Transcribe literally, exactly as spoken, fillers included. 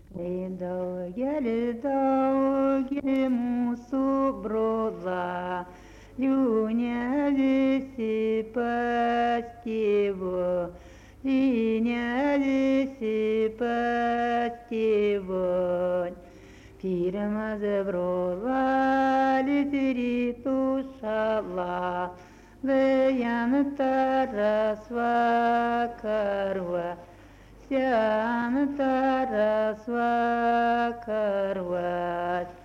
Daugelį, daugelį mūsų broza, jų ne visi pas tėvą, jį ne visi pas tėvą. Pirmas brolis rytų šala, jam taras vakarva. Siam taras vakarvas,